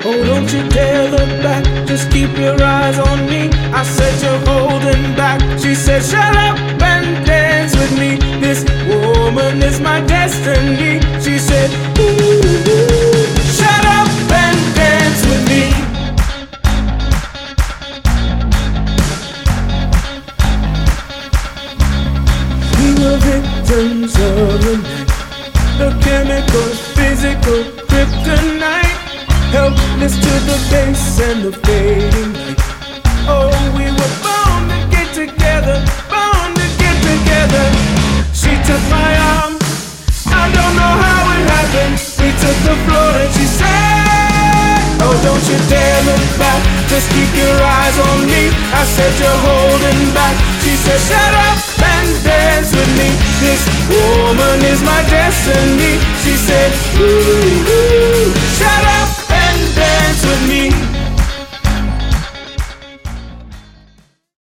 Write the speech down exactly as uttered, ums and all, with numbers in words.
Oh, don't you dare look back, just keep your eyes on me. I said you're holding back. She said shut up and dance with me. This woman is my destiny. She said ooh, shut up and dance with me. We were victims of the night, the chemical, physical kryptonite. Helpless to the base and the fading light. Oh, we were born to get together, born to get together. She took my arm, I don't know how it happened. We took the floor and she said, oh, don't you dare look back, just keep your eyes on me. I said you're holding back. She said shut up and dance with me. This woman is my destiny. She said